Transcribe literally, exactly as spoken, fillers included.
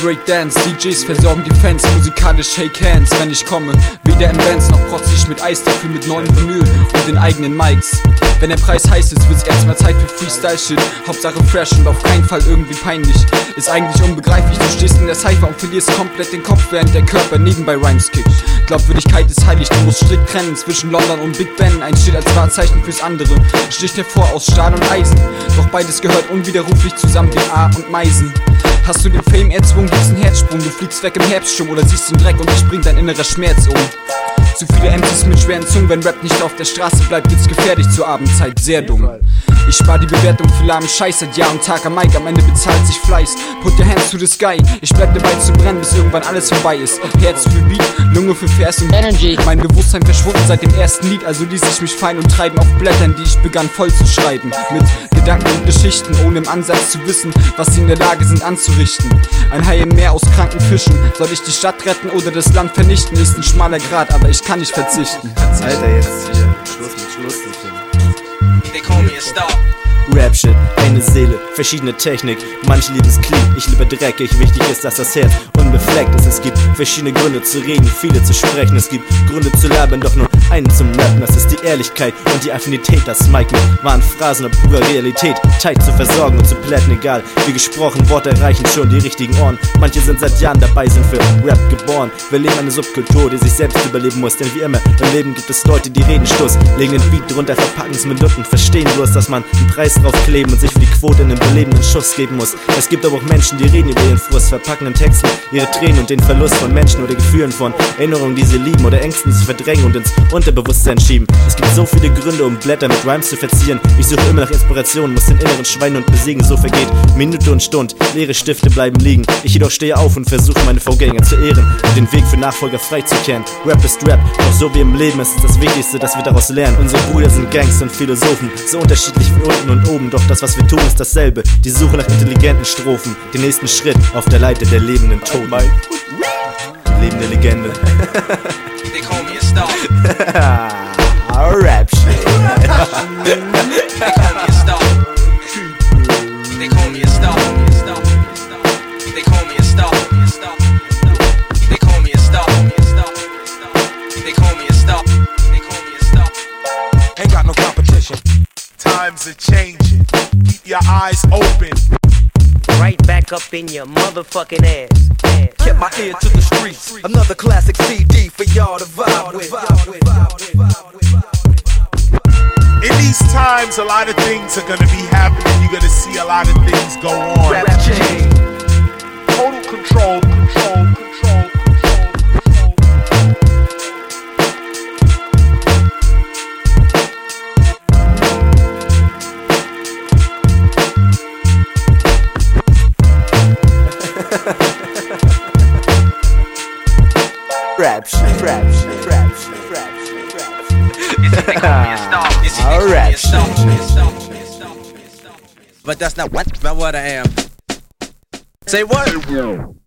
Breakdance, D Js versorgen die Fans, musikalisch Shake Hands, wenn ich komme. Weder im Bands noch protzig mit Eis, dafür mit neuen Vinyl und den eigenen Mics. Wenn der Preis heiß ist, wird's erstmal Zeit für Freestyle-Shit. Hauptsache fresh und auf keinen Fall irgendwie peinlich. Ist eigentlich unbegreiflich, du stehst in der Cypher und verlierst komplett den Kopf, während der Körper nebenbei Rhymes kickt. Glaubwürdigkeit ist heilig, du musst strikt trennen zwischen London und Big Ben. Eins steht als Wahrzeichen fürs andere, sticht hervor aus Stahl und Eisen. Doch beides gehört unwiderruflich zusammen wie A und Meisen. Hast du den Fame erzwungen, gibt's einen Herzsprung. Du fliegst weg im Herbststurm oder siehst den Dreck und dich bringt dein innerer Schmerz um. Zu viele M Cs mit schweren Zungen, wenn Rap nicht auf der Straße bleibt, wird's gefährlich zur Abendzeit, sehr dumm. Ich spar die Bewertung für lahmen Scheiß seit Jahr und Tag am Mic, am Ende bezahlt sich Fleiß. Put your hands to the sky, ich bleib dabei zu brennen, bis irgendwann alles vorbei ist. Herz für Beat, Lunge für Vers und Energy. Mein Bewusstsein verschwunden seit dem ersten Lied, also ließ ich mich fein und treiben auf Blättern, die ich begann voll zu schreiben. Mit Gedanken und Geschichten, ohne im Ansatz zu wissen, was sie in der Lage sind anzurichten. Ein Hai im Meer aus kranken Fischen, soll ich die Stadt retten oder das Land vernichten? Ist ein schmaler Grat, aber ich kann nicht verzichten. Alter, jetzt hier, Schluss mit Schluss. They call me a star. Rap-Shit, eine Seele, verschiedene Technik. Manche lieben es clean, ich liebe dreckig. Wichtig ist, dass das Herz unbefleckt ist. Es gibt verschiedene Gründe zu reden, viele zu sprechen. Es gibt Gründe zu labern, doch nur einen zum Rappen. Das ist die Ehrlichkeit und die Affinität. Das Mic mit wahren Phrasen und purer Realität. Tight zu versorgen und zu plätten, egal wie gesprochen. Worte erreichen schon die richtigen Ohren. Manche sind seit Jahren dabei, sind für Rap geboren. Wir leben eine Subkultur, die sich selbst überleben muss. Denn wie immer im Leben gibt es Leute, die reden Stuss, legen den Beat drunter, verpacken es mit Lücken, verstehen bloß, dass man einen Preis draufkleben und sich für die Quote in den belebenden Schuss geben muss. Es gibt aber auch Menschen, die reden über ihren Frust, verpacken in Texten ihre Tränen und den Verlust von Menschen oder Gefühlen, von Erinnerungen, die sie lieben oder Ängsten, die sie verdrängen und ins Unterbewusstsein schieben. Es gibt so viele Gründe, um Blätter mit Rhymes zu verzieren. Ich suche immer nach Inspiration, muss den inneren Schwein und besiegen. So vergeht Minute und Stund, leere Stifte bleiben liegen. Ich jedoch stehe auf und versuche meine Vorgänger zu ehren und den Weg für Nachfolger freizukehren. Rap ist Rap, doch so wie im Leben ist es das Wichtigste, dass wir daraus lernen. Unsere Brüder sind Gangster und Philosophen, so unterschiedlich wie unten und oben, doch das, was wir tun, ist dasselbe. Die Suche nach intelligenten Strophen, den nächsten Schritt auf der Leiter der lebenden Toten. Die lebende Legende. They call me a star. Rap shit. They call me a star. They call me a star. They call me a star. They call me a star. They call me a star. They call me a star. Ain't got no competition. Times are changing. Keep your eyes open. Right back up in your motherfucking ass. ass. Kept my ear to the streets. Another classic C D for y'all to vibe with. In these times, a lot of things are gonna be happening. You're gonna see a lot of things go on. Rap change. Total control, control, control. Rap shit, rap shit, rap shit, rap shit, rap shit. You see, they call me a star. You see, they call me a star. But that's not what, not what I am. Say what?